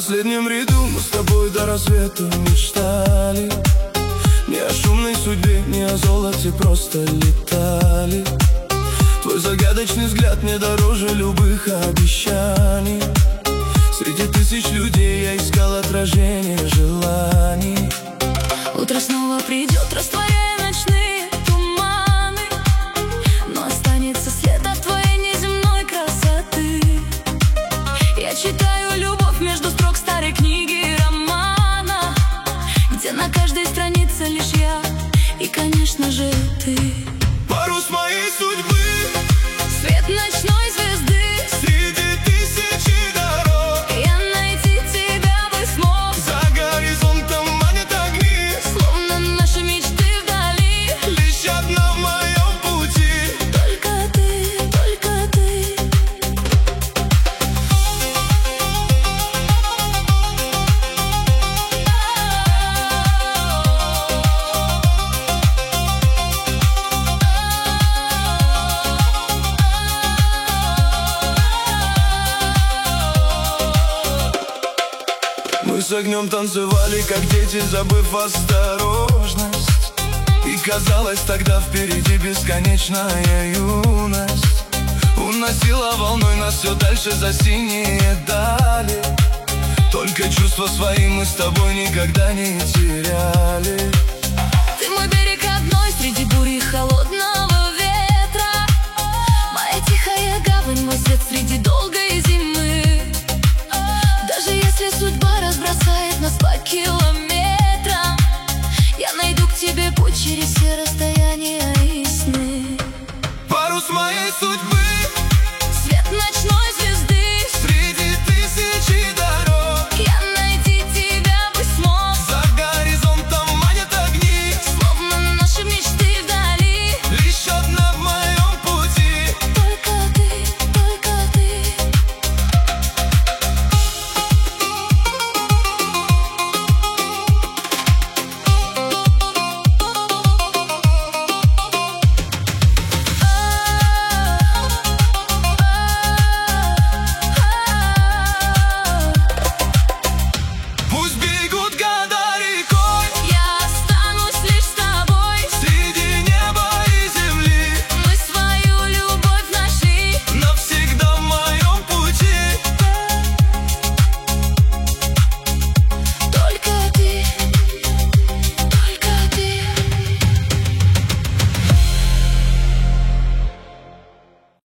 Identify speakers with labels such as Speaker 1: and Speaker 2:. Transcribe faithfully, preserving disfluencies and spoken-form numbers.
Speaker 1: последнем ряду мы с тобой до рассвета мечтали. Не о шумной судьбе, не о золоте, просто летали. Твой загадочный взгляд мне дороже любых обещаний. Среди тысяч людей я искал отражение желаний.
Speaker 2: Утро снова придет, растворяя ночные туманы, но останется след от твоей неземной красоты. Я читаю любовь между строк старой книги и романа, где на каждой странице лишь я и, конечно же, ты.
Speaker 1: Парус моей судьбы,
Speaker 2: свет ночной звезды,
Speaker 1: среди тысячи дорог
Speaker 2: я найти тебя бы смог.
Speaker 1: За горизонтом манят огни,
Speaker 2: Словно наши мечты вдали,
Speaker 1: лишь одна в моем пути.
Speaker 2: только ты, только ты.
Speaker 1: Мы с огнем танцевали, как дети, забыв осторожность. И казалось, тогда впереди бесконечная юность. Уносила волной нас все дальше за синие дали. Только чувства свои мы с тобой никогда не теряли.
Speaker 2: Ты мой берег одной среди бури и холодного ветра, моя тихая гавань, мой свет среди долгой зимы. Даже если судьба разбросает нас по километрам, я найду к тебе путь через все расстояния.